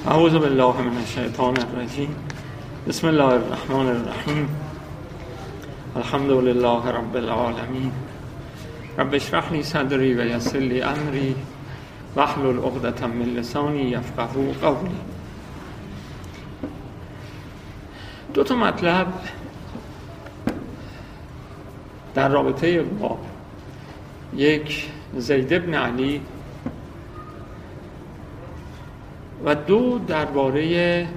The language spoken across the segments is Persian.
اعوذ بالله من الشیطان الرجیم. بسم الله الرحمن الرحیم. الحمد لله رب العالمین. رب اشرح لی صدری و یسر لی امری واحلل عقدة من لسانی یفقهوا قولی. دو تا مطلب در رابطه با یک زید بن علی و دو درباره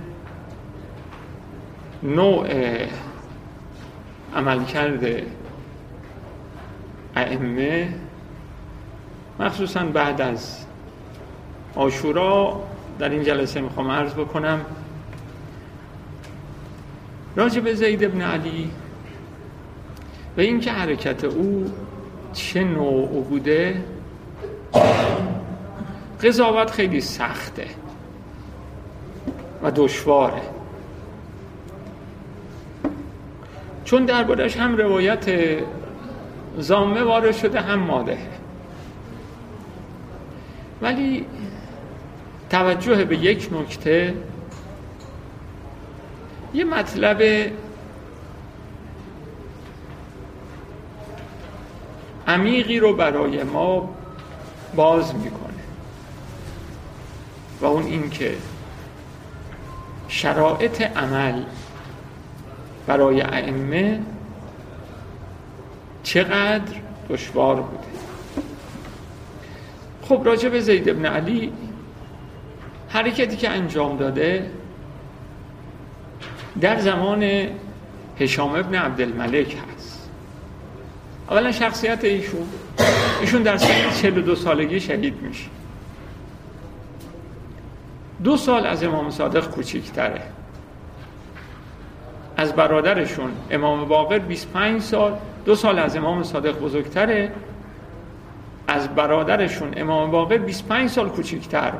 نوع عملکرد ائمه مخصوصا بعد از عاشورا در این جلسه میخوام عرض بکنم راجع به زید بن علی و اینکه حرکت او چه نوع بوده. قضاوت خیلی سخته و دشواره، چون دربارش هم روایت ضامه وارد شده هم مادحه، ولی توجه به یک نکته، یه مطلب عمیقی رو برای ما باز میکنه و اون این که شرایط عمل برای ائمه چقدر دشوار بوده. خب راجع به زید بن علی حرکتی که انجام داده در زمان هشام ابن عبدالملک هست. اولا شخصیت ایشون در سن 42 سالگی شهید میشه. 2 سال از امام صادق کوچیک‌تره. از برادرشون امام باقر 25 سال، 2 سال از امام صادق بزرگتره. از برادرشون امام باقر 25 سال کوچیک‌تر.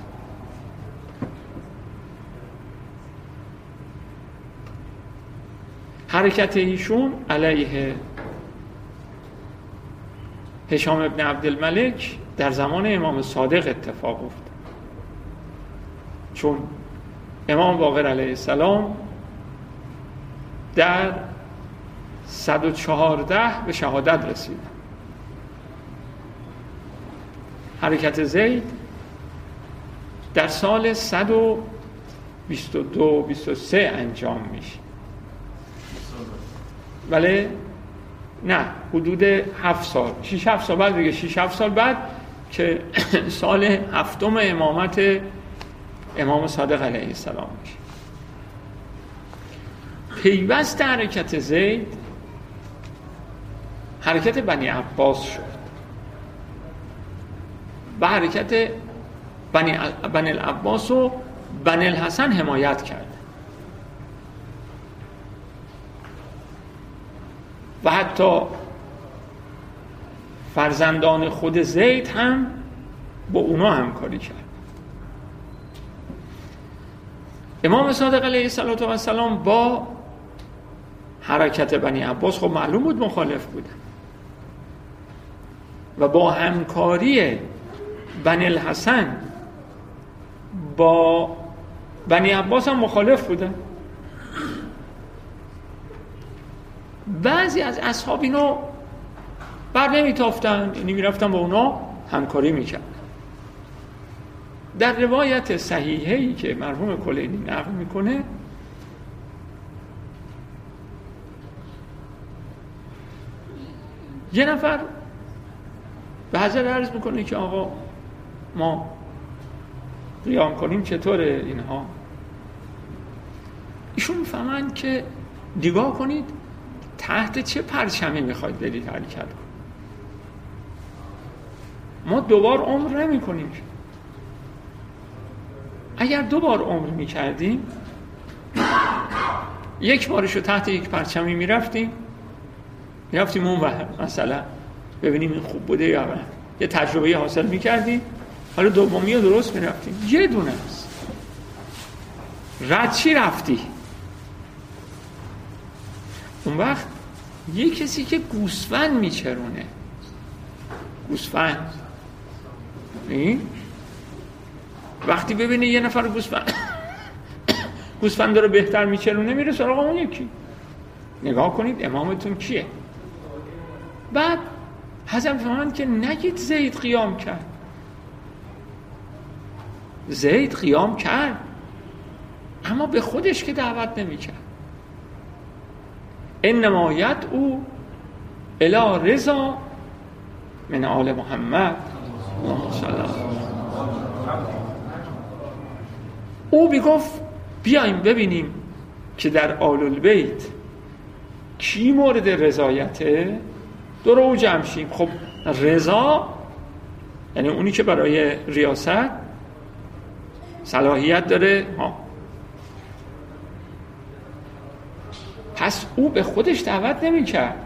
حرکت ایشون علیه هشام ابن عبدالملک در زمان امام صادق اتفاق افتاد، چون امام باقر علیه السلام در 114 به شهادت رسید. حرکت زید در سال 122-23 انجام میشه. ولی نه، حدود 7 سال 6-7 سال بعد دیگه 6-7 سال بعد که سال 7 امامت امام صادق علیه السلام میشه. پیوست حرکت زید حرکت بنی عباس شد و حرکت بنی العباس و بنی الحسن حمایت کرد و حتی فرزندان خود زید هم با اونا همکاری کرد. امام صادق علیه السلام با حرکت بنی عباس خب معلوم بود مخالف بودن و با همکاری بنی الحسن با بنی عباس هم مخالف بودن. بعضی از اصحاب اینو بر نمیتافتن، یعنی میرفتن با اونا همکاری میکردن. در روایت صحیحه‌ای که مرحوم کلینی نقل میکنه یه نفر به حضرت عرض میکنه که آقا ما قیام کنیم چطوره اینها؟ ایشون میفهمن که نگاه کنید تحت چه پرچمی میخواید برید حرکت کنید. ما 2 بار عمر نمی کنیم. اگر 2 بار عمر میکردیم 1 بارشو تحت یک پرچمی میرفتیم اون وقت مثلا ببینیم این خوب بوده یا نه، یه تجربه حاصل میکردیم، حالا دومی رو درست میرفتیم. یه دونه است رد چی رفتی. اون وقت یه کسی که گوسفند میچرونه، گوسفند وقتی ببینه یه نفر گوسفند داره بهتر میچرونه میره سراغ اون یکی. نگاه کنید امامتون کیه. بعد حضرت فرمودند که نگید زید قیام کرد. زید قیام کرد اما به خودش که دعوت نمیکرد. انما یدعو الی رضا من آل محمد صلی الله علیه و او میگفت بیایم ببینیم که در آل البیت کی مورد رضایته، دور او جمع شیم. خب رضا یعنی اونی که برای ریاست صلاحیت داره پس او به خودش دعوت نمی کرد.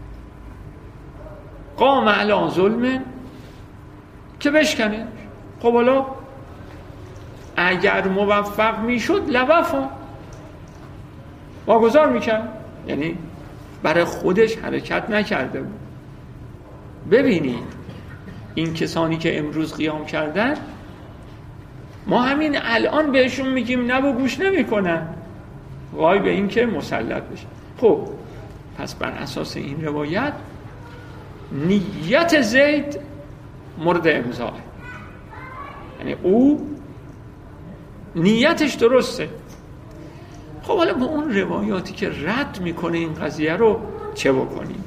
قام علی ظلم که بشکنه. خب حالا اگر موفق می شد لوفا واگذار می کرد، یعنی برای خودش حرکت نکرده بود. ببینید این کسانی که امروز قیام کردن ما همین الان بهشون میگیم نه و گوش نمی کنن، وای به این که مسلط بشه. خب پس بر اساس این روایت نیت زید مورد امضاه، یعنی او نیتش درسته. خب حالا با اون روایاتی که رد میکنه این قضیه رو چه بکنیم؟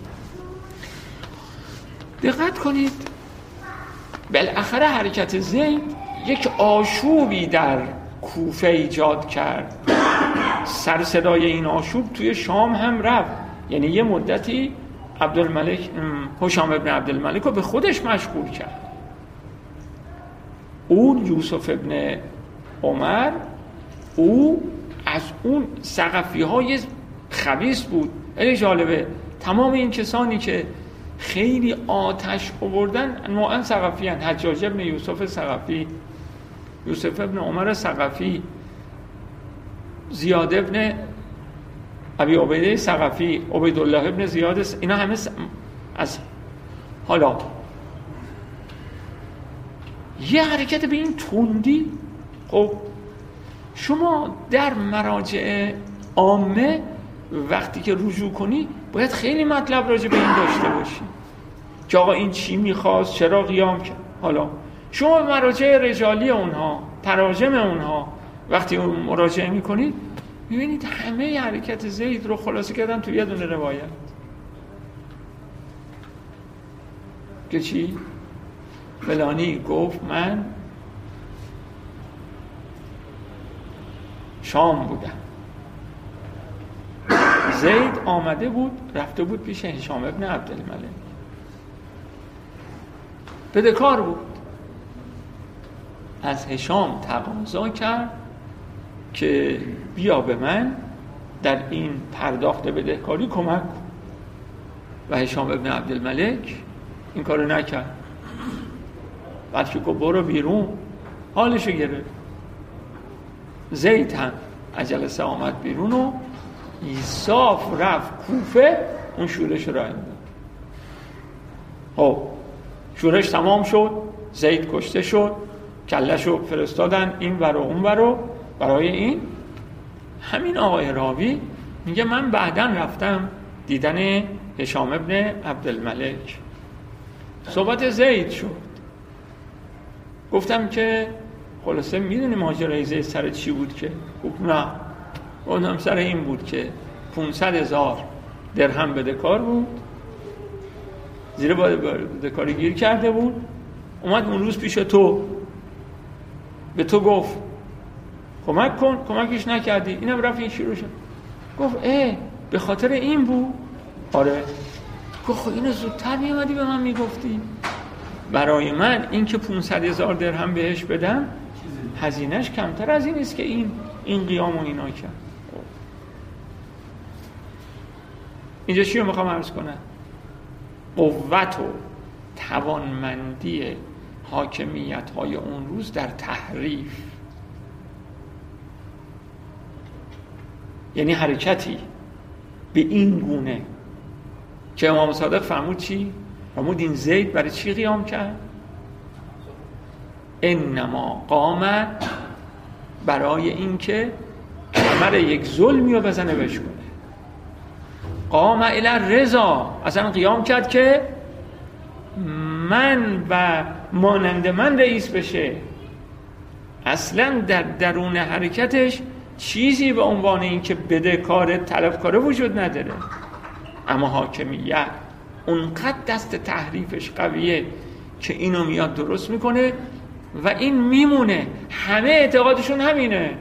دقت کنید بالاخره حرکت زید یک آشوبی در کوفه ایجاد کرد. سر صدای این آشوب توی شام هم رفت، یعنی یه مدتی عبدالملک هشام ابن عبدالملک رو به خودش مشغول کرد. اون یوسف ابن عمر او از اون ثقفی های خبیث بود. خیلی جالبه تمام این کسانی که خیلی آتش آوردن نوعا ثقفی هستند. حجاج ابن یوسف ثقفی، یوسف ابن عمر ثقفی، زیاد ابن ابی عبیده ثقفی، عبیدالله ابن زیاد، اینا همه از حالا یه حرکت به این تندی. خب شما در مراجع عامه وقتی که رجوع کنی باید خیلی مطلب راجع به این داشته باشی که آقا این چی میخواست، چرا قیام کرد. حالا شما مراجع رجالی اونها، تراجم اونها وقتی اون مراجعه میکنید میبینید همه حرکت زید رو خلاصه کردن تو یه دونه روایت که چی؟ فلانی گفت من شام بودم، زید آمده بود رفته بود پیش هشام ابن عبدالملک، بدهکار بود، از هشام تقاضا کرد که بیا به من در این پرداخت بدهکاری کمک کن و هشام ابن عبدالملک این کارو نکرد. بعد که گفت برو بیرون حالشو گرفت. زید هم از جلسه آمد بیرون و صاف رفت کوفه اون شورش رو انداخت. خب شورش تمام شد، زید کشته شد، کله‌شو فرستادن این ور و اون ور رو برای این. همین آقای راوی میگه من بعداً رفتم دیدن هشام ابن عبدالملک، صحبت زید شد، گفتم که خلاصه میدونی ماجرای زید سر چی بود؟ که گفت نه، گفتم سر این بود که 500,000 درهم بدهکار بود، زیر بدهکاری گیر کرده بود، اومد اون روز پیش تو به تو گفت کمک کن، کمکش نکردی، اینم رفت این شروع شد. گفت به خاطر این بود؟ آره. گفت خب اینو زودتر میامدی به من میگفتی، برای من این که 500,000 درهم بهش بدم هزینهش کمتر از این است که این قیام و اینا کرد. اینجا چی رو میخوام عرض کنم؟ قوت و توانمندی حاکمیت های اون روز در تحریف، یعنی حرکتی به این گونه که امام صادق فرمود چی؟ فرمود این زید برای چی قیام کرد؟ انما قام برای اینکه کمر یک ظلمی رو بزنه بشکنه. قام الی رضا، اصلا قیام کرد که من و مانند من رئیس بشه. اصلا در درون حرکتش چیزی به عنوان این که بدهکار طلبکاره وجود نداره. اما حاکمیت اونقدر دست تحریفش قویه که اینو میاد درست میکنه و این میمونه. همه اعتقادشون همینه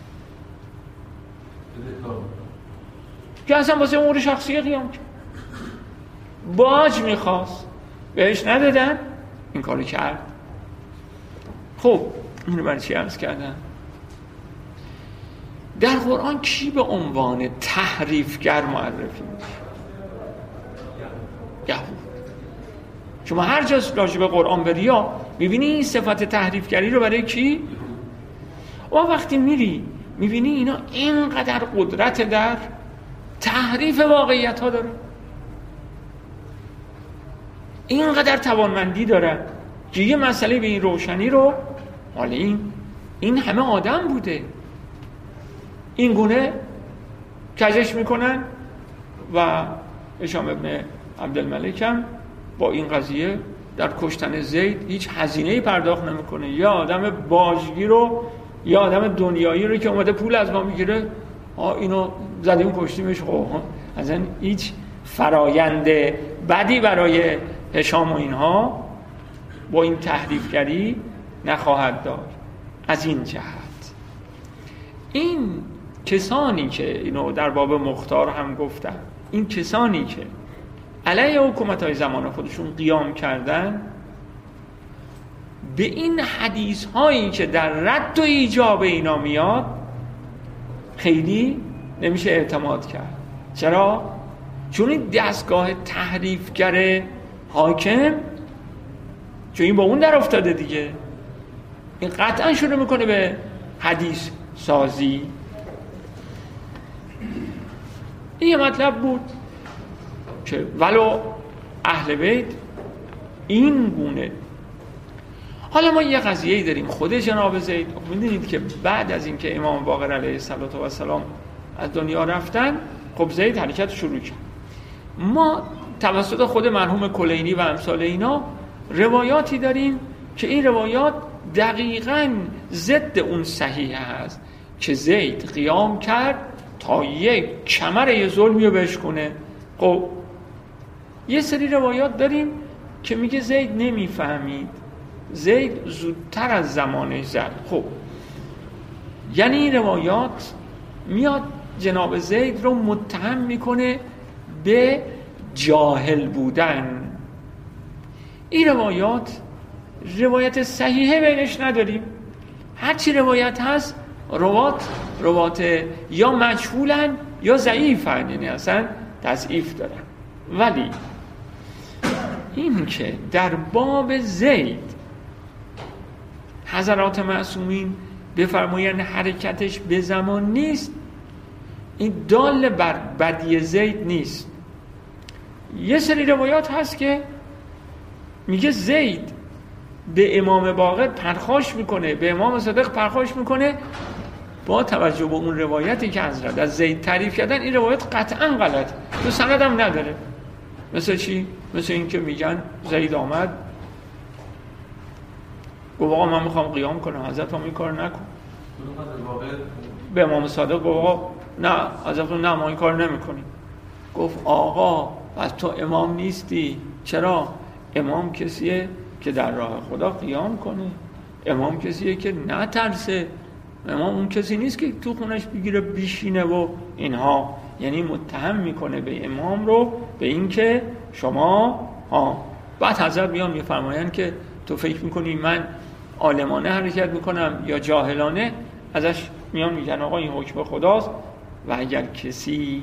که اصلا واسه امور شخصی قیام کرد. باج میخواست بهش ندادن، این کارو کرد. خب اینو برای چی عرض کردن؟ در قرآن کی به عنوان تحریفگر معرفی میشه؟ یهود. شما هر جا راجع به قرآن بری میبینی این صفت تحریفگری رو برای کی؟ و وقتی میری میبینی اینا اینقدر قدرت در تحریف واقعیت ها داره، اینقدر توانمندی داره که یه مسئله به این روشنی رو حالا این همه آدم بوده این گونه کجش میکنن و هشام ابن عبدالملک هم با این قضیه در کشتن زید هیچ هزینه‌ای پرداخت نمیکنه. یا آدم باجگیر رو یا آدم دنیایی رو که اومده پول از ما میگیره اینو زدیم کشتیمش. خب اصلا هیچ فرایند بدی برای هشام و اینها با این تحریفگری نخواهد داشت. از این جهت این کسانی که اینو در باب مختار هم گفتن، این کسانی که علیه حکومت‌های زمان خودشون قیام کردن، به این حدیث هایی که در رد و ایجاب اینا میاد خیلی نمیشه اعتماد کرد. چرا؟ چون این دستگاه تحریفگر حاکم، چون این با اون در افتاده دیگه، این قطعا شروع میکنه به حدیث سازی. این یه مطلب بود که ولو اهل بیت این گونه. حالا ما یه قضیه‌ای داریم خود جناب زید. می‌دونید که بعد از اینکه امام باقر علیه السلام از دنیا رفتن، خب زید حرکت شروع کرد. ما توسط خود مرحوم کلینی و امثال اینا روایاتی داریم که این روایات دقیقاً ضد اون صحیح هست که زید قیام کرد تا یک کمر یه ظلمی رو بشکنه. خب یه سری روایات داریم که میگه زید نمیفهمید، زید زودتر از زمانش زد. خب یعنی این روایات میاد جناب زید رو متهم میکنه به جاهل بودن. این روایت صحیحه بینش نداریم. هرچی روایت هست روات یا مجهولن یا ضعیفن، یعنی اصلا تضعیف دارن. ولی این که در باب زید حضرات معصومین بفرمایند حرکتش به زمان نیست، این دال بر بدی زید نیست. یه سری روایات هست که میگه زید به امام باقر پرخاش میکنه، به امام صادق پرخاش میکنه. با توجه به اون روایتی که حضرت از زید تعریف کردن، این روایت قطعا غلط، تو سند هم نداره. مثل چی؟ مثل این که میگن زید آمد گفت آقا من میخوام قیام کنم، حضرت هم این کار نکن. به امام صادق گفت آقا نه، حضرت نه ما این کار نمیکنیم. گفت آقا پس تو امام نیستی. چرا؟ امام کسیه که در راه خدا قیام کنه، امام کسیه که نترسه، امام اون کسی نیست که تو خونش بگیره بیشینه و اینها. یعنی متهم میکنه به امام رو به این که شما بعد حضرت میان میفرمایند که تو فکر میکنی من عالمانه حرکت میکنم یا جاهلانه؟ ازش میان میگن آقا این حکم خداست و اگر کسی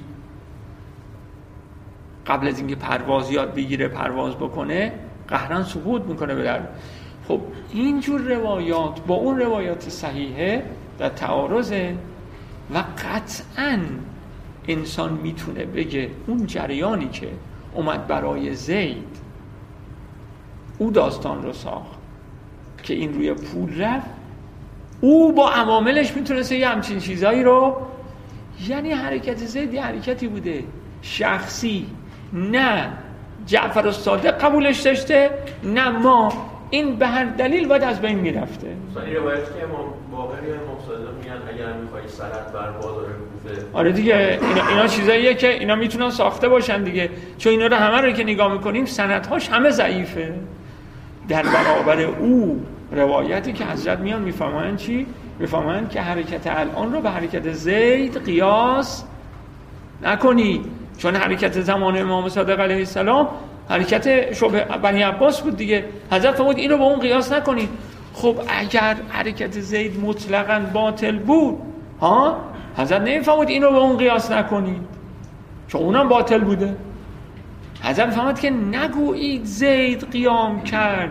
قبل از اینکه پرواز یاد بگیره پرواز بکنه قهرن سقوط میکنه به در. خب اینجور روایات با اون روایات صحیحه در تعارضه و قطعاً انسان میتونه بگه اون جریانی که اومد برای زید او داستان رو ساخت که این روی پول رفت، او با عواملش میتونسته یه همچین چیزایی رو، یعنی حرکت زید یه حرکتی بوده شخصی، نه جعفر الصادق قبولش داشته نه ما، این به هر دلیل باید از بین میرفته. این روایت که امام باقری امام صادق میگن اگر میخوایی سند بر بازار کوفه، آره دیگه اینا چیزاییه که اینا میتونن ساخته باشن دیگه، چون اینا رو همه رو که نگاه میکنیم سندهاش همه ضعیفه. در برابر او روایتی که حضرت میان میفهمن چی؟ میفهمن که حرکت الان رو به حرکت زید قیاس نکنی، چون حرکت زمان امام صادق علیه السلام حرکت شبه بنی عباس بود دیگه. حضرت فرمود این رو با اون قیاس نکنی. خب اگر حرکت زید مطلقاً باطل بود حضرت نمیفهمود این رو با اون قیاس نکنید، چون اونم باطل بوده. حضرت فهمید که نگویید زید قیام کرد،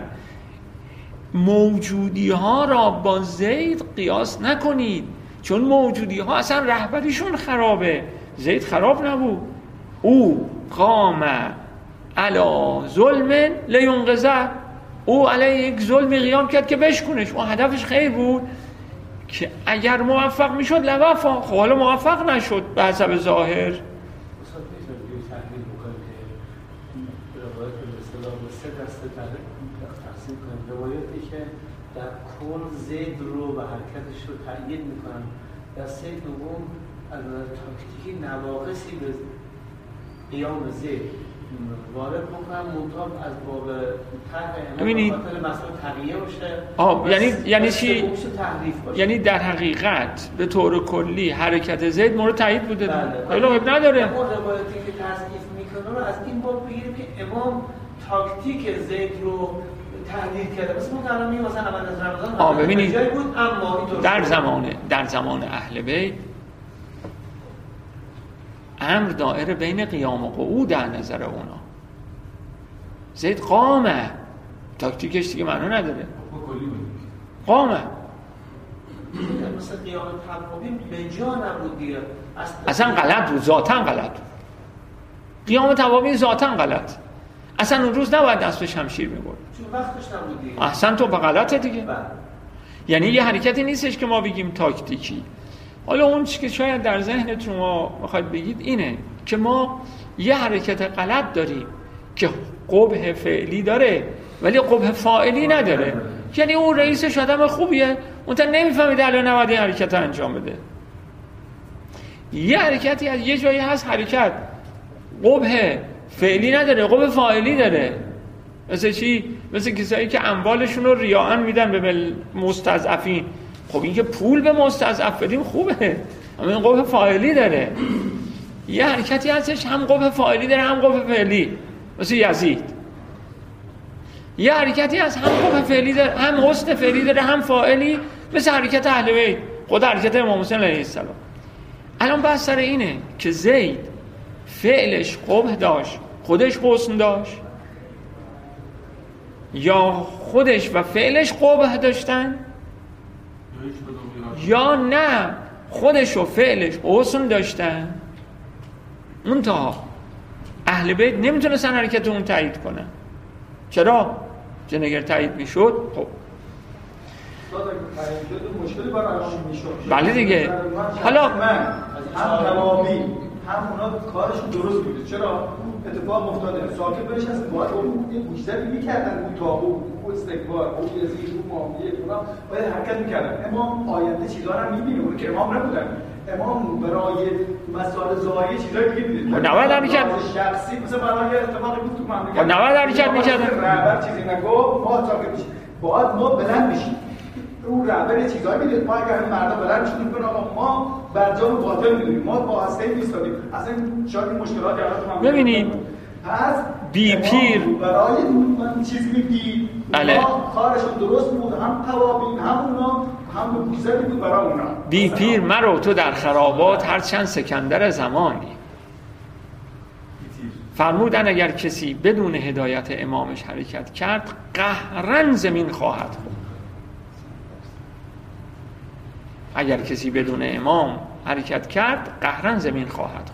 موجودی ها را با زید قیاس نکنید، چون موجودی ها اصلا رهبریشون خرابه، زید خراب نبود. او قام علی ظلم لینقذه، او علی یک ظلمی قیام کرد که بشکنش. اون هدفش خیر بود که اگر موفق میشد لوفا، خب حالا موفق نشد به حسب ظاهر. روایاتی که در کل زید رو و حرکتش رو تأیید میکنن، در سه دوم از تاکتیکی نواقصی به قیام زید وارد بکنم، منطقه از باب تحقیه خاطر مسئله تغییه باشه. یعنی چی؟ یعنی در حقیقت به طور کلی حرکت زید مورد تایید بوده. بله. حیب نداره. اون روایتی که تضعیف میکنه رو از این باب بگیریم که امام تاکتیک زید رو تحلیل کرده. مثلا ما الان میگیم مثلا اول از رمضان ببینید جایی بود، اما در زمان اهل بیت امر دائره بین قیام و قعود در نظر اونا. زید قامه، تاکتیکش دیگه معنا نداره، قامه. مثلا قیام توابین به جا نبود دیگه، اصلا غلط بود، ذاتاً غلط بود. قیام توابین ذاتاً غلط، اصلا اون روز نباید دست به شمشیر می‌برد، چون وقتش نبود دیگه. احسن تو به غلطه دیگه. یعنی یه حرکتی نیستش که ما بگیم تاکتیکی. حالا اون چیزی که شاید در ذهنتون ما میخواید بگید اینه که ما یه حرکت غلط داریم که قبح فعلی داره ولی قبح فاعلی نداره. یعنی اون رئیسش آدم خوبیه، اون تا نمیفهمید الان نباید این حرکت رو انجام بده. یه حرکتی از یه جایی هست حرکت قبح فعلی نداره، قبح فاعلی داره. مثل چی؟ مثل کسایی که اموالشون رو ریاءً میدن به مستضعفین. خب این که پول به مستضعف بدیم خوبه، اما این قبح فاعلی داره. یه حرکتی هستش هم قبح فاعلی داره هم قبح فعلی، مثل یزید. یه حرکتی هست هم قبح فعلی داره هم حسن فعلی داره هم فاعلی، مثل حرکت اهل بیت، خود حرکت امام حسین علیه السلام. الان بحث سر اینه که زید فعلش قبح داشت، خودش حسن داشت، یا خودش و فعلش قبح داشتن، یا نه خودش و فعلش حسن داشتن. منتها اهل بیت نمیتونستن حرکت اون تایید کنن. چرا؟ چون اگر تایید میشد خب مشکلی برای میشد. بله دیگه. حالا هم توابی هم اونا کارشون درست بوده. چرا اتفاق افتاده؟ ساکت بهش هست، باید اون بیشتری میکردن، اون تابو، اون استکبار، اون یزید، اون معاویه، اونا باید حرکت میکردن. امام آینده چیزا رو میبینه، اون که امام نبودن. امام برای مسائل ظاهری چیزای دیگه میدید. نباید حرکت شخصی مثلا برای اتفاقی بود تو مملکت. نباید حرکت میکردن. رهبر چیزی نگو، ما ساکت میشیم. باید ما بلند بشیم. اون رهبر چیزایی میدید، ما اگر مردم بلند شدیم کنیم ما برجام باطل میدونیم، ما با هسته نیستیم. اصلا شاید این مشکلات الان تو ببینید پس بی پیر برای من چیزی میگی ما کارشون درست بود، هم توابین هم اونا هم بوزه بود برای اونا. بی پیر مرو تو در خرابات هر چند سکندر زمانی. فرمودن اگر کسی بدون هدایت امامش حرکت کرد قهرن زمین خواهد خورد. اگر کسی بدون امام حرکت کرد قهرن زمین خواهد خورد.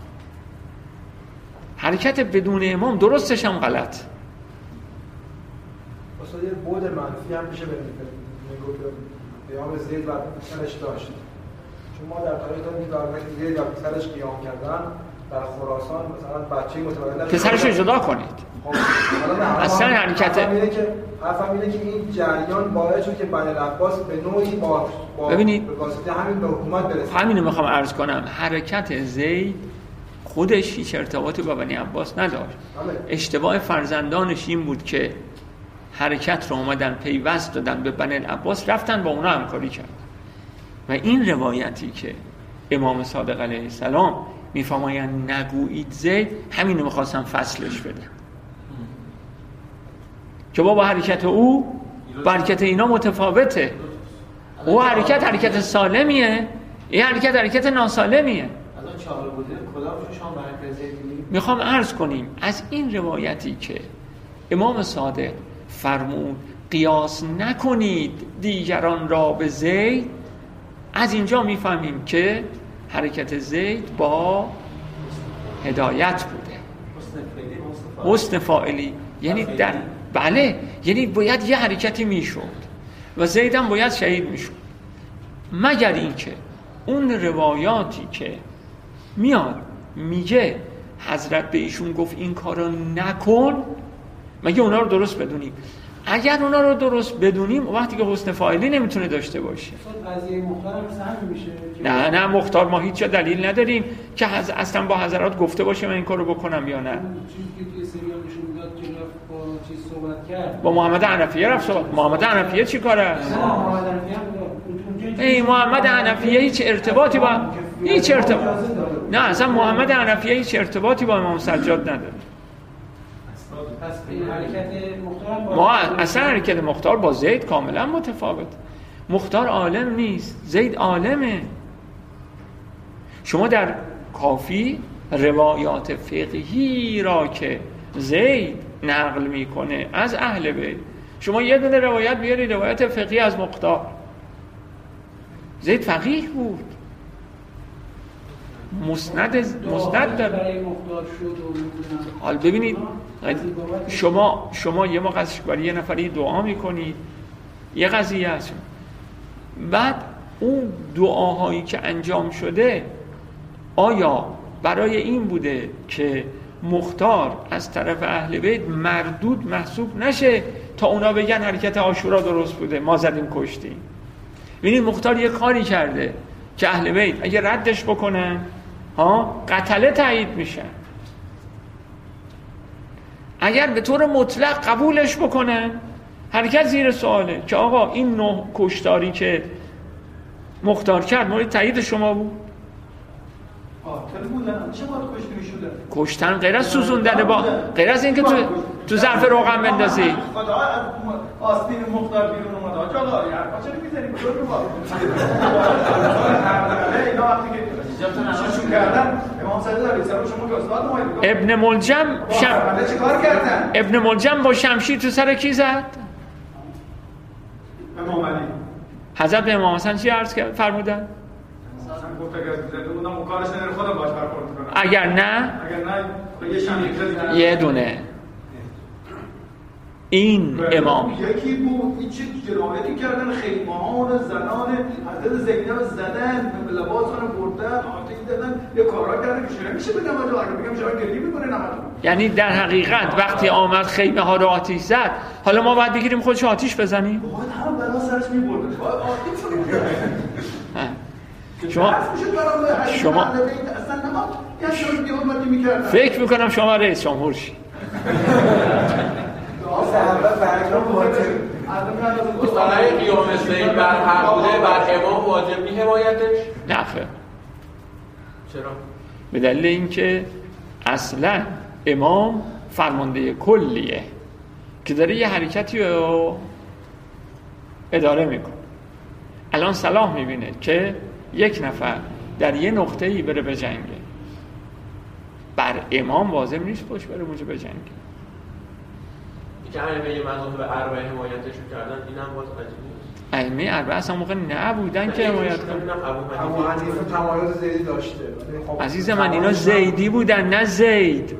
حرکت بدون امام درستش هم غلط. اصلا یه بود منفی هم میشه بریم میگفت قیام زید بر پسرش داشت، چون ما در تاریخ داریم که در زید بر پسرش قیام کردن در خراسان مثلا بچه متولد پسرش رو جدا کنید. اصلا حرکت حرفم اینه که این جریان باعث شد که بنی العباس به نوعی با ببینید به واسطه همین به حکومت برسه. همینو میخوام عرض کنم، حرکت زید خودش هیچ ارتباطی با بنی عباس نداشت. اشتباه فرزندانش این بود که حرکت رو اومدن پیوست دادن به بنی العباس، رفتن با اونا همکاری کردن. و این روایتی که امام صادق علیه السلام میفرمایند نگویید زید، همینو میخواستم فصلش بدم که با حرکت او حرکت اینا متفاوته. او حرکت سالمیه، این حرکت ناسالمیه. میخوام عرض کنیم از این روایتی که امام صادق فرمود قیاس نکنید دیگران را به زید، از اینجا میفهمیم که حرکت زید با هدایت بوده، حسن فاعلی، یعنی در بله، یعنی باید یه حرکتی میشد و زید هم باید شهید میشد، مگر اینکه اون روایاتی که میاد میگه حضرت به ایشون گفت این کارو نکن، مگه اونا رو درست بدونیم؟ اگر اونا رو درست بدونیم وقتی که حسن فاعلی نمیتونه داشته باشه. قضیه مختار هم سهم میشه. نه مختار ما هیچ جا دلیل نداریم که اصلا با حضرات گفته باشه من این کارو بکنم یا نه. چیزی که توی سریال نشون داد که رفت با چیز صحبت کرد، با محمد حنفیه رفت صحبت. محمد حنفیه چی کاره؟ محمد حنفیه ای محمد حنفیه هیچ ارتباطی با نه، اصلا محمد حنفیه هیچ ارتباطی با امام سجاد نداره. پس حرکت مختار ما اصلا حرکت مختار با زید کاملا متفاوت. مختار عالم نیست، زید عالمه. شما در کافی روایات فقهی را که زید نقل میکنه از اهل بیت، شما یه دونه روایت بیاری روایت فقهی از مختار. زید فقیه بود، مسند داره. حال ببینید شما یه موقع برای یه نفری دعا میکنید، یه قضیه هست، بعد اون دعاهایی که انجام شده آیا برای این بوده که مختار از طرف اهل بیت مردود محسوب نشه تا اونا بگن حرکت عاشورا درست بوده ما زدیم کشتیم؟ ببینید مختار یه کاری کرده که اهل بیت اگه ردش بکنن قتله تایید میشن، اگر به طور مطلق قبولش بکنن حرکت زیر سواله که آقا این نوع کشتاری که مختار کرد مورد تایید شما بود؟ قاتل بودن، چه باید کشته میشدن؟ کشتن غیر از سوزوندن، با غیر از اینکه تو ظرف روغن بندازی. خدا آستین مختار بیرون اومد آجا داری حرفا چرا میزنی کجا رو با اینا وقتی که شون کردن امام صادق علیه السلام شما که استاد ما ابن ملجم چه کار کردن؟ ابن ملجم با شمشیر تو سر کی زد؟ امام علی. حضرت به امام حسن چی عرض فرمودن؟ اگر نه یه دونه این امام یکی بود این چه جنایتی کردن، خیمه‌ها زنان حضرت زینب زدن، لباسان بردن، آتش دادن، یه کارا کردن که چرا میشه بگم اگه بگم چرا گریه میکنه نمتون. یعنی در حقیقت وقتی آمد خیمه ها رو آتش زد، حالا ما باید بگیریم خودش آتش بزنیم؟ باید هم بلا سرش میبرده، باید آتش شما فکر میکنم شما رئیس جمهور شی. برای قیام زید بر حق بوده بر امام واجب نیست حمایتش؟ نه خیر. چرا؟ به دلیل اینکه اصلا امام فرمانده کلیه که داره یه حرکتی رو اداره میکنه. الان صلاح میبینه که یک نفر در یه نقطه‌ای بره به جنگه، بر امام واجب نیست پشت بره اونجا به جنگه. که ائمه مذاهب اربعه حمایتش کردن، اینم باز عجیبه. ائمه اربعه اصلا موقع نبودن که حمایت کنن. ابو حنیفه تمایز زیدی داشته. عزیز من اینا زیدی بودن نه زید.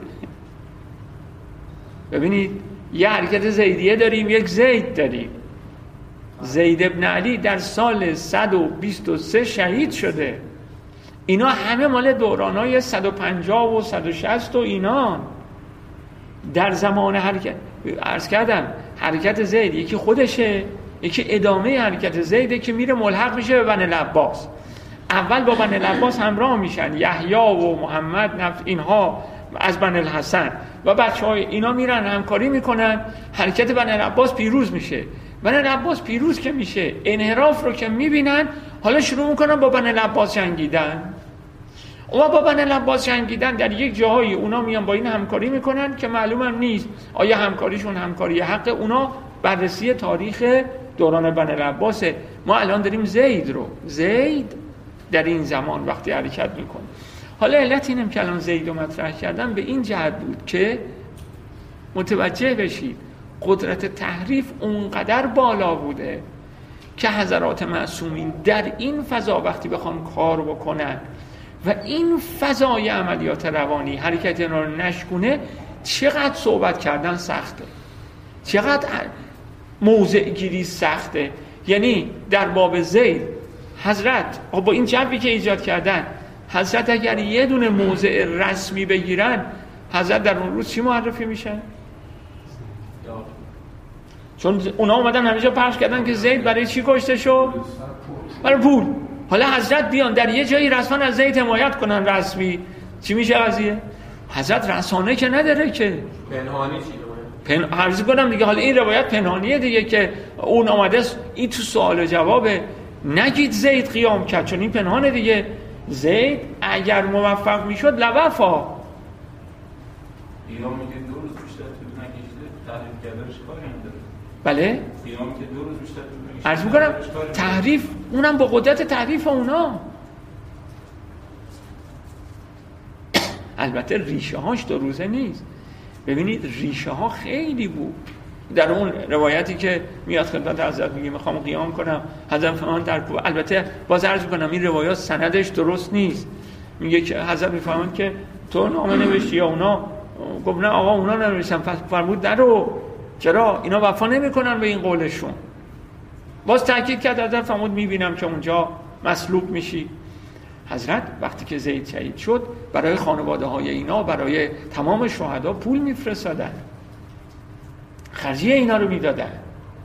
ببینید یه حرکت زیدیه داریم، یک زید داریم. زید ابن علی در سال 123 شهید شده. اینا همه مال دورانای 150 و 160 و اینا. در زمان حرکت عرض کردم حرکت زید یکی خودشه، یکی ادامه حرکت زیده که میره ملحق میشه به بنی العباس. اول با بنی العباس همراه میشن، یحیی و محمد اینها از بنی الحسن و بچهای اینا میرن همکاری میکنن، حرکت بنی العباس پیروز میشه. بنی العباس پیروز که میشه، انحراف رو که میبینن، حالا شروع میکنن با بنی العباس جنگیدن. اونا با بنی العباس جنگیدن، در یک جاهایی اونا میان با این همکاری میکنن که معلومم نیست آیا همکاریشون همکاری حق. اونا بررسی تاریخ دوران بنی العباسه. ما الان داریم زید در این زمان وقتی حرکت میکنه. حالا علت اینم که الان زید رو مطرح کردم به این جهت بود که متوجه بشید قدرت تحریف اونقدر بالا بوده که حضرات معصومین در این فضا وقتی بخوان کار بکنن و این فضای عملیات روانی حرکت اینا رو نشکونه، چقدر صحبت کردن سخته، چقدر موضع گیری سخته. یعنی در باب زید حضرت با این جنبی که ایجاد کردن، حضرت اگر یه دونه موضع رسمی بگیرن، حضرت در اون روز چی معرفی میشن؟ چون اونا اومدن همیشه پخش کردن که زید برای چی کشته شد؟ برای پول. حالا حضرت بیان در یه جایی رسما از زید حمایت کنن رسمی، چی میشه قضیه؟ حضرت رسانه که نداره که پنهانی چی؟ عرض کنم دیگه. حالا این روایت پنهانیه دیگه که اون آمده این تو سوال و جوابه. نگید زید قیام کرد، چون این پنهانه دیگه. زید اگر موفق میشد لوفا قیام که 2 روز بیشتر طول نکشیده، تحریف کردنش کاری نداره. بله قیام که 2 روز بیشتر طول نکشیده، عرض میکنم تحریف، اونم با قدرت تحریف اونا. البته ریشه هاش 2 روزه نیست. ببینید ریشه ها خیلی بود. در اون روایتی که میاد خدمت حضرت میگه میخوام قیام کنم، حضرت فرمان در کوه. البته باز عرض میکنم این روایات سندش درست نیست. میگه که حضرت میفهمن که تو نامه نوشتی یا اونا؟ گفت نه آقا اونا ننوشتن. فرمود نرو، چرا اینا وفا نمیکنن به این قولشون. باز تاکید کرد حضرت فرمود میبینم که اونجا مصلوب میشی. حضرت وقتی که زید شهید شد برای خانواده های اینا، برای تمام شهدا پول میفرستادن، خرجیه اینا رو میدادن.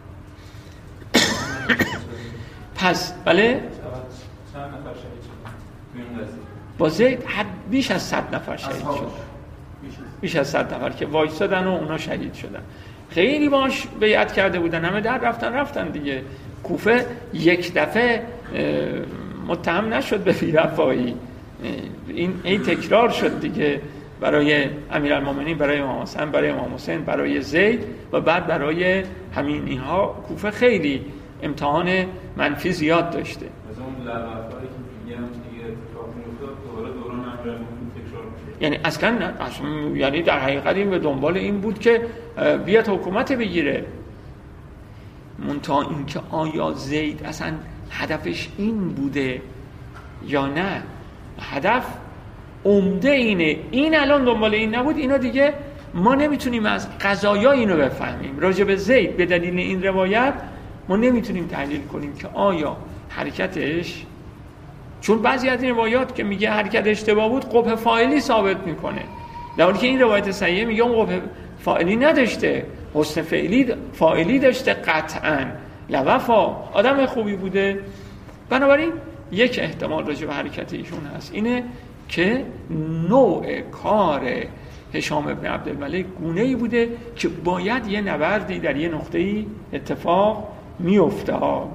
پس بله چند نفر شهید شد تو این قضیه؟ با زید بیش از 100 نفر شهید شد. بیش از 100 نفر که وایسادن و اونا شهید شدن. خیلی باش بیعت کرده بودن، همه در رفتن دیگه. کوفه یک دفعه متهم نشد به بی‌وفایی. این تکرار شد دیگه، برای امیرالمومنین، برای امام حسن، برای امام حسین، برای زید و بعد برای همین اینها. کوفه خیلی امتحان منفی زیاد داشته. از اون لبعفایی که میگم دیگه اتفاق میافتاد دوباره دوران امیرالمومنین تکرار میشه. یعنی اصلا یعنی در حقیقت این به دنبال این بود که بیاد حکومت بگیره. منتها اینکه آیا زید اصلا هدفش این بوده یا نه؟ هدف عمده اینه. این الان دنبال این نبود، اینا دیگه ما نمیتونیم از قضایا اینو بفهمیم. راجع به زید به دلیل این روایت ما نمیتونیم تحلیل کنیم که آیا حرکتش، چون بعضی از این روایات که میگه حرکت اشتباه بود قبح فاعلی ثابت میکنه، در حالی که این روایت صحیحه میگه اون قبح فاعلی نداشته، حسن فاعلی داشته قطعاً. لوفا آدم خوبی بوده. بنابراین یک احتمال راجع به حرکت ایشون هست، اینه که نوع کار هشام ابن عبدالملک گونه‌ای بوده که باید یه نبردی در یه نقطه‌ای اتفاق میافتاد.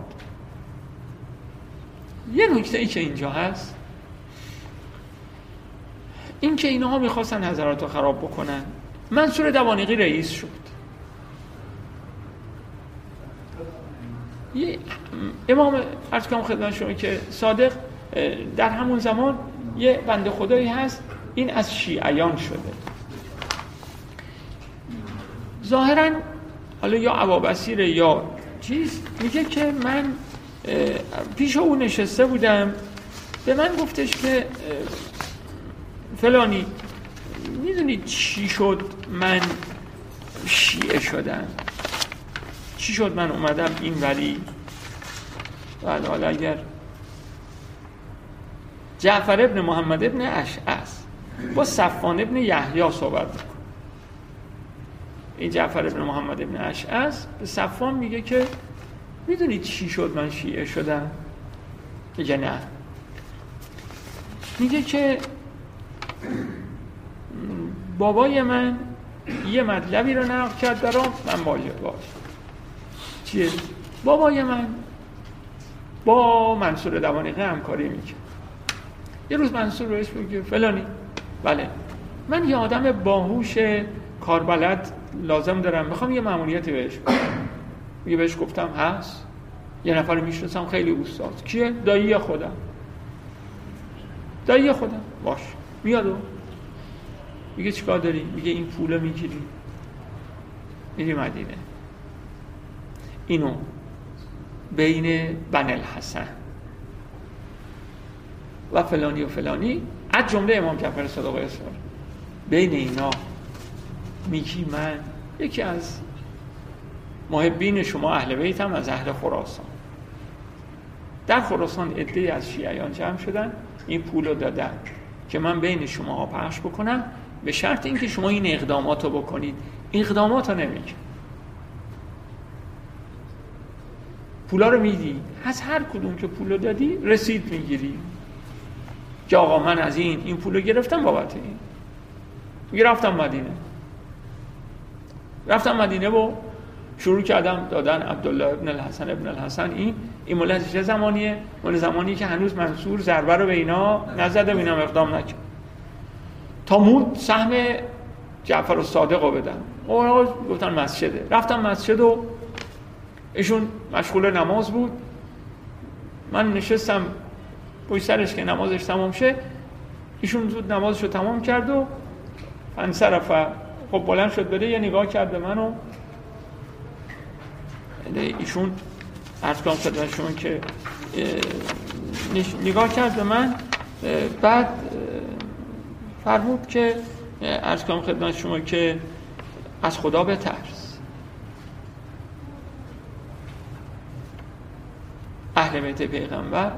یه نکته‌ای که اینجا هست این که اینها میخواستن حضرات رو خراب بکنن. منصور دوانیقی رئیس شد. یه امام عرض کنم خدمت شما که صادق در همون زمان یه بنده خدایی هست، این از شیعیان شده. ظاهراً حالا یا ابابصیر یا چیز، میگه که من پیش او نشسته بودم، به من گفتش که فلانی میدونی چی شد من شیعه شدم؟ چی شد من اومدم این ولی بعد حالا اگر جعفر ابن محمد ابن اشعث با صفوان ابن یحیی صحبت میکنه. این جعفر ابن محمد ابن اشعث به صفوان میگه که میدونید چی شد من شیعه شدم؟ میگه نه. میگه که بابای من یه مطلبی رو نقل کرد برام، من باشه چیه؟ بابای من با منصور دوانیقی همکاری میکرد. یه روز منصور روش میگه فلانی، بله من یه آدم باهوش کاربلد لازم دارم، میخوام یه ماموریتی بهش بدم. میگه بهش گفتم هست، یه نفر میشناسم خیلی استاد. کیه؟ دایی خودم. باش میاد و میگه چیکار داری؟ میگه این پولو میگیری میری مدینه، اینو بین بنی الحسن و فلانی و فلانی از جمله امام جعفر صادق اصفهانی، بین اینا میگی من یکی از محبین شما اهل بیتم از اهل خراسان. در خراسان عده‌ای از شیعیان جمع شدن، این پولو دادن که من بین شما پخش بکنم به شرط اینکه شما این اقداماتو بکنید. اقداماتو نمیگه، پولا رو میدی، از هر کدوم که پولو دادی رسید میگیری که آقا من از این پولو گرفتم بابت این. میگه رفتم مدینه و شروع کردم دادن عبدالله ابن الحسن ابن الحسن. این مال چه زمانیه؟ مال زمانی که هنوز منصور ضربه رو به اینا نزده و اینا اقدام نکرد تا مون سهم جعفر الصادق رو بدن. گفتن مسجده. رفتم مسجد و ایشون مشغول نماز بود، من نشستم پشت سرش که نمازش تمام شه. ایشون زود نمازش رو تمام کرد و انصرف، خب بلند شد بره، یه نگاه کرد به من و ایشون عرض کنم خدمت شما که نگاه کرد به من، بعد فرمود که عرض کنم خدمت شما که از خدا بترس، اهل بیت پیغمبر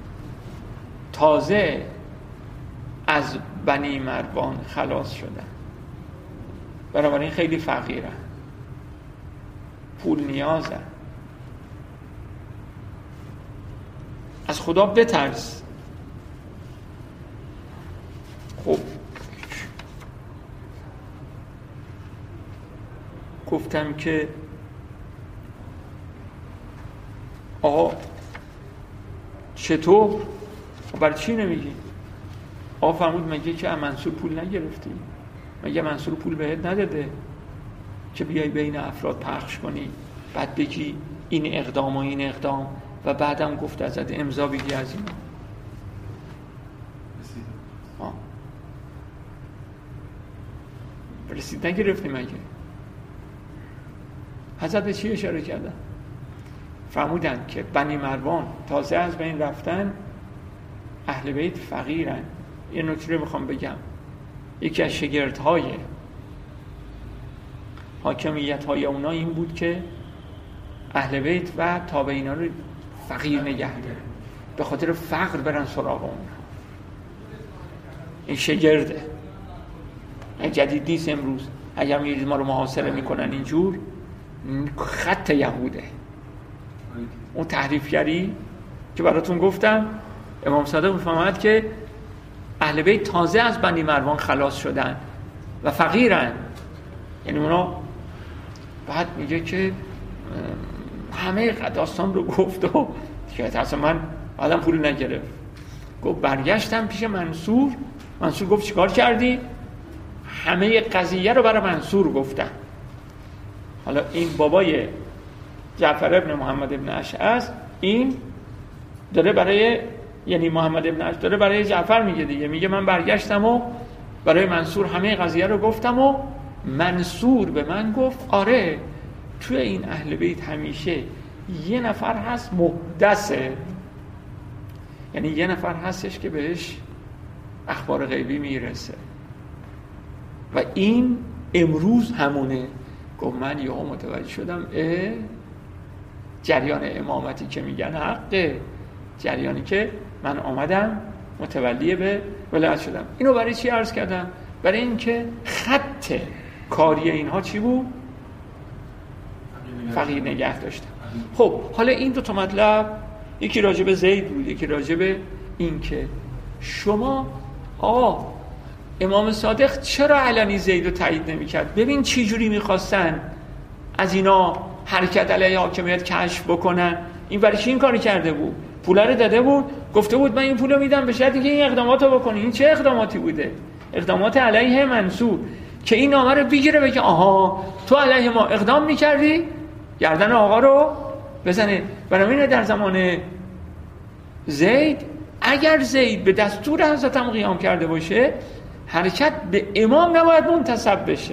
تازه از بنی مروان خلاص شدن، بنابراین خیلی فقیرن، پول نیازن، از خدا بترس. خب گفتم که آقا چطور؟ برای چی نمیگی؟ آقا فرمود مگه که منصور پول نگرفتی؟ مگه منصور پول بهت نداده که بیای بین افراد پخش کنی، بعد بگی این اقدام و این اقدام و بعدم گفت ازت امضا بگی از اینا؟ رسید نگرفتی مگه؟ حضرت چی اشاره کردن؟ فرمودن که بنی مروان تازه از بین رفتن، اهل بیت فقیرن. یه نکته رو میخوام بگم، یکی از شگردهای حاکمیت‌های اونا این بود که اهل بیت و تابعینا رو فقیر نگه دارن، به خاطر فقر برن سراغ اون. این شگرده، این جدید نیست امروز. اگر میرید ما رو محاصره میکنن اینجور، خط یهوده. اون تحریفگری که براتون گفتم، امام صادق میفهمد که اهل بیت تازه از بنی مروان خلاص شدن و فقیرن، یعنی اونا. بعد میگه که همه داستان رو گفت و که اصلا من آدم پول نگرفت. گفت برگشتم پیش منصور گفت چیکار کردی؟ همه قضیه رو برای منصور گفتم. حالا این بابای جعفر ابن محمد ابن اشعث، این داره برای، یعنی محمد ابن اشعث داره برای جعفر میگه دیگه، میگه من برگشتم و برای منصور همه قضیه رو گفتم و منصور به من گفت آره توی این اهل بیت همیشه یه نفر هست محدثه، یعنی یه نفر هستش که بهش اخبار غیبی میرسه و این امروز همونه. گفت من یهو متوجه شدم جریان امامتی که میگن حقه، جریانی که من آمدم متولی به ولایت شدم. اینو برای چی عرض کردم؟ برای اینکه خط کاری اینها چی بود؟ فقیه نگه داشتم. خب حالا این دو تا مطلب، یکی راجع به زید بود، یکی راجع به این که شما امام صادق چرا علنی زید رو تایید نمی‌کرد؟ ببین چی جوری می‌خواستن از اینا حرکت علیه حاکمیت کشف بکنن. این برای چی این کاری کرده بود؟ پول رو داده بود، گفته بود من این پول رو میدم به شرطی که این اقدامات رو بکنی. این چه اقداماتی بوده؟ اقدامات علیه منصور که این نامه رو بگیره بگه آها تو علیه ما اقدام می‌کردی، گردن آقا رو بزنه. بنابراین در زمان زید اگر زید به دستور حضرت هم قیام کرده باشه، حرکت به امام نباید منتسب بشه،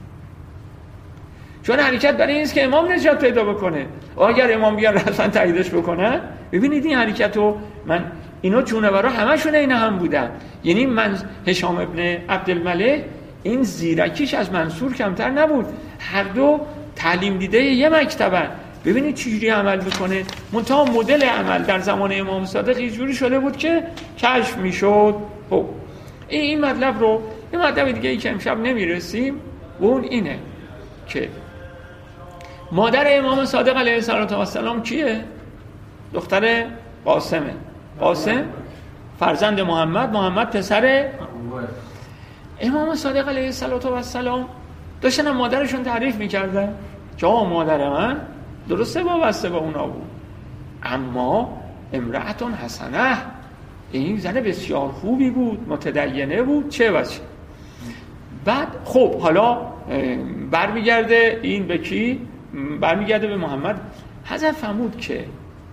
چون حرکت برای این است که امام نجات پیدا بکنه. اگر امام بیان اصلا تاییدش بکنن، ببینید این حرکت رو من اینا جونورا همشون اینا هم بودن. یعنی من هشام ابن عبدالملک این زیرکیش از منصور کمتر نبود، هر دو تعلیم دیده یه مکتبن. ببینید چجوری عمل میکنه. منتها مدل عمل در زمان امام صادق یه جوری شده بود که کشف میشد. خب این مطلب رو، یه مطلب دیگه ای که امشب نمیرسیم و اون اینه که مادر امام صادق علیه السلام کیه؟ دختر قاسمه. قاسم فرزند محمد پسر امام صادق علیه السلام. داشتن مادرشون تعریف میکردن که مادر من درسته وابسته به اونا بود، اما امرأتون حسنه، این زن بسیار خوبی بود، متدینه بود، چه و چه. بعد خب حالا برمیگرده این به کی؟ برمیگرده به محمد. حضرت فرمود که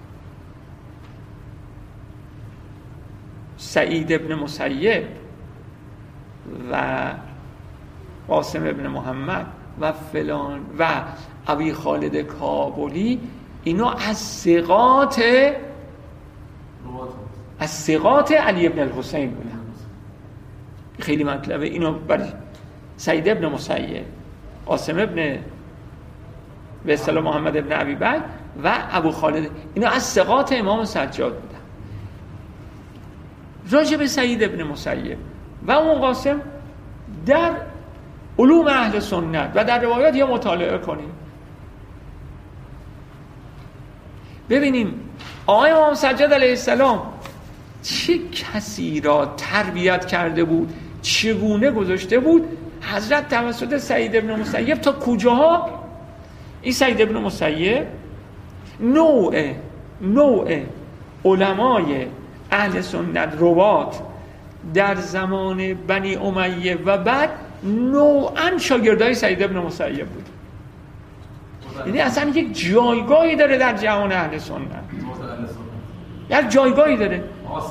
سعید ابن مسیب و قاسم ابن محمد و فلان و ابی خالد کابلی اینا از ثقات علی ابن الحسین بودن. خیلی مطلبه. اینو برای سعید ابن مسیب، قاسم ابن به اصطلاح محمد ابن ابی بکر و ابو خالد، اینا از ثقات امام سجاد بودن. راجع به سعید ابن مسیب و اون قاسم در علوم اهل سنت و در روایات یا مطالعه کنیم، ببینیم آقای امام سجاد علیه السلام چه کسی را تربیت کرده بود، چگونه گذاشته بود حضرت توسط سعید ابن مسیب تا کجاها. این سعید ابن مسیب نوع علمای اهل سنت روات در زمان بنی امیه و بعد نوعاً شاگردای سعید ابن مسیب بود. یعنی اصلا یک جایگاهی داره در جهان اهل سنت، یک جایگاهی داره.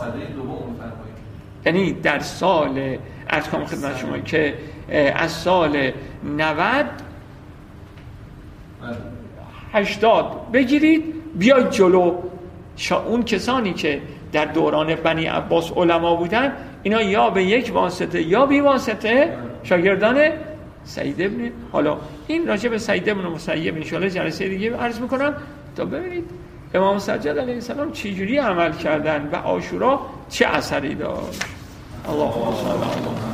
یعنی در سال ارکام خدمت شما که از سال 90 80 بگیرید بیاید جلو، اون کسانی که در دوران بنی عباس علما بودن، اینا یا به یک واسطه یا بی واسطه شاگردان سعید ابن. حالا این راجع به سعید ابن مسیب ان شاء الله جلسه دیگه عرض میکنم تا ببینید امام سجاد علیه السلام چه جوری عمل کردن و عاشورا چه اثری داشت. اللهم صل علی